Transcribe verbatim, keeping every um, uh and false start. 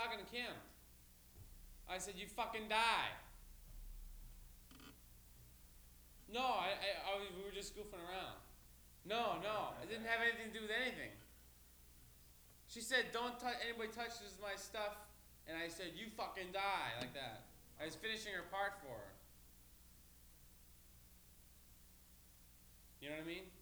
talking to Kim. I said, you fucking die. No, I, I, I was, we were just goofing around. No, no, it didn't have anything to do with anything. She said, don't touch, anybody touches my stuff. And I said, you fucking die, like that. I was finishing her part for her. You know what I mean?